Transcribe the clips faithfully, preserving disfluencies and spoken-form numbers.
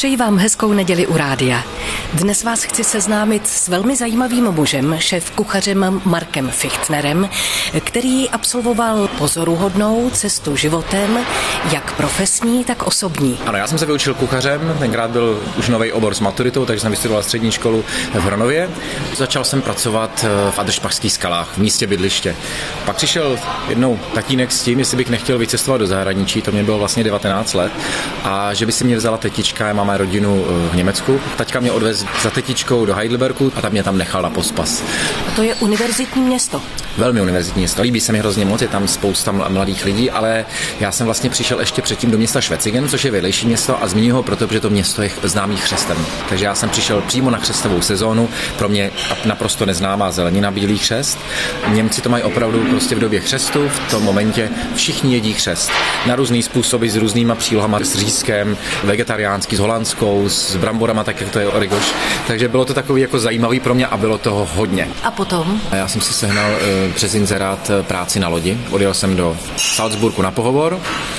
Přeji vám hezkou neděli u rádia. Dnes vás chci seznámit s velmi zajímavým mužem, šéfkuchařem Markem Fichtnerem, který absolvoval pozoruhodnou cestu životem, jak profesní, tak osobní. Ano, já jsem se vyučil kuchařem, tenkrát byl už nový obor s maturitou, takže jsem vystudoval střední školu v Hronově. Začal jsem pracovat v Adršpachských skalách, v místě bydliště. Pak přišel jednou tatínek s tím, jestli bych nechtěl vycestovat do zahraničí, to mě bylo vlastně devatenáct let, a že by si mě vzala tetička, já mám rodinu v Německu. Taťka mě odvez za tetičkou do Heidelbergu a tam mě tam nechal na pospas. A to je univerzitní město? Velmi univerzitní město. Líbí se mi hrozně moc, je tam spousta mladých lidí, ale já jsem vlastně přišel ještě předtím do města Schwetzingen, což je vedlejší město, a zmiňuji ho proto, protože to město je známý chřestem. Takže já jsem přišel přímo na chřestovou sezónu, pro mě naprosto neznámá zelenina, bílý chřest. Němci to mají opravdu prostě v době chřestu, v tom momentě všichni jedí chřest. Na různý způsoby, s různýma přílohama, s řízkem, vegetariánský, s holandskou, s bramborama, tak jak to je origoš. Takže bylo to takový jako zajímavý pro mě a bylo toho hodně. A potom? Já jsem si sehnal e, přes inzerát práci na lodi. Odjel jsem do Salzburgu na pohovor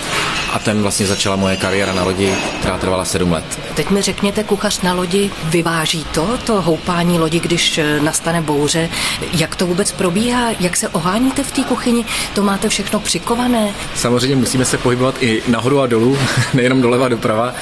a tam vlastně začala moje kariéra na lodi, která trvala sedm let. Teď mi řekněte, kuchař na lodi vyváží to, to houpání lodi, když nastane bouře. Jak to vůbec probíhá? Jak se oháníte v té kuchyni? To máte všechno přikované? Samozřejmě musíme se pohybovat i nahoru a dolů, nejenom doleva doprava.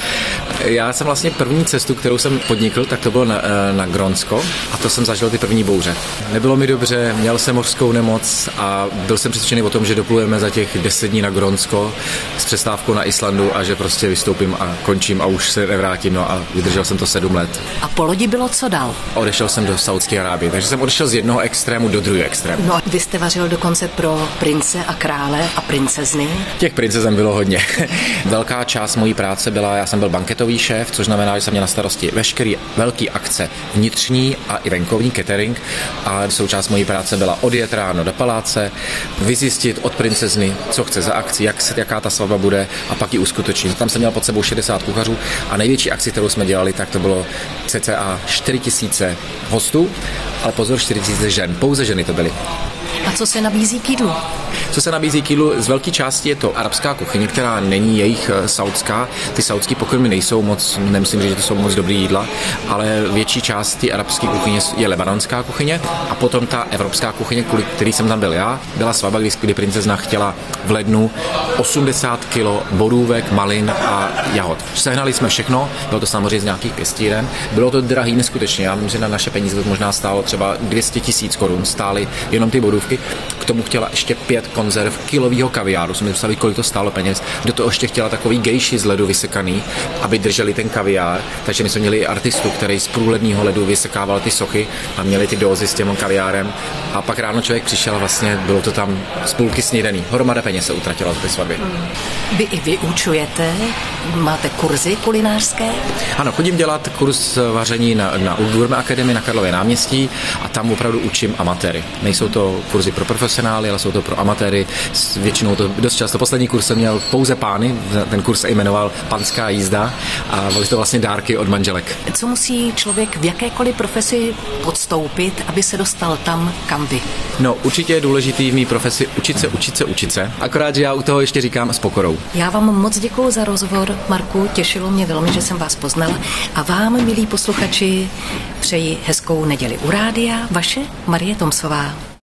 Já jsem vlastně první cestu, kterou jsem podnikl, tak to bylo na, na Grónsko a to jsem zažil ty první bouře. Nebylo mi dobře, měl jsem mořskou nemoc a byl jsem přesvědčený o tom, že doplujeme za těch deset dní na Grónsko s přestávkou na Islandu a že prostě vystoupím a končím a už se nevrátím. No a vydržel jsem to sedm let. A po lodi bylo co dál? Odešel jsem do Saúdské Arábie, takže jsem odešel z jednoho extrému do druhého extrému. No a vy jste vařil dokonce pro prince a krále a princezny? Těch princezem bylo hodně. Velká část mojí práce byla, já jsem byl banketový šéf, což znamená, že jsem měl na starosti veškeré velké akce, vnitřní a i venkovní catering, a součást mojí práce byla odjet ráno do paláce, vyzjistit od princezny, co chce za akci, jak se, jaká ta svatba bude, a pak ji uskutečnit. Tam jsem měl pod sebou šedesát kuchařů a největší akci, kterou jsme dělali, tak to bylo cca čtyři tisíce hostů, ale pozor, čtyři tisíce žen, pouze ženy to byly. A co se nabízí k jídlu? Co se nabízí k jídlu? Z velké části je to arabská kuchyně, která není jejich saudská. Ty saudské pokrmy nejsou moc, nemyslím, že to jsou moc dobrý jídla, ale větší část té arabské kuchyně je libanonská kuchyně, a potom ta evropská kuchyně, kvůli který jsem tam byl já, byla svatba, kdy, kdy princezna chtěla v lednu osmdesát kilo borůvek, malin a jahod. Sehnali jsme všechno, bylo to samozřejmě z nějakých pěstíren. Bylo to drahý neskutečně. Já vím, že na naše peníze to možná stálo třeba dvě stě tisíc korun, stály jenom ty borůvky. K tomu chtěla ještě pět konzerv kilového kaviáru, jsme mysleli, kolik to stálo peněz. Do toho ještě chtěla takový gejši z ledu vysekaný, aby drželi ten kaviár. Takže my jsme měli i artistu, který z průhledného ledu vysekával ty sochy a měli ty dózy s tím kaviárem. A pak ráno člověk přišel, vlastně bylo to tam z půlky snídaný. Hromada peněz se utratila za ty svatby. Vy i vyučujete? Máte kurzy kulinářské? Ano, chodím dělat kurz vaření na, na Gourmet Akademii na Karlově náměstí a tam opravdu učím amatéry. Nejsou to kurzy pro profesionály, ale jsou to pro amatéry. Většinou to dost často. Poslední kurz jsem měl pouze pány, ten kurz se jmenoval Panská jízda a byly to vlastně dárky od manželek. Co musí člověk v jakékoliv profesi podstoupit, aby se dostal tam, kam vy? No, určitě je důležitý v mý profesi učit se, učit se, učit se. Akorát, že já u toho ještě říkám s pokorou. Já vám moc děkuju za rozhovor, Marku, těšilo mě velmi, že jsem vás poznala, a vám, milí posluchači, přeji hezkou neděli u rádia. Vaše Marie Tomsová.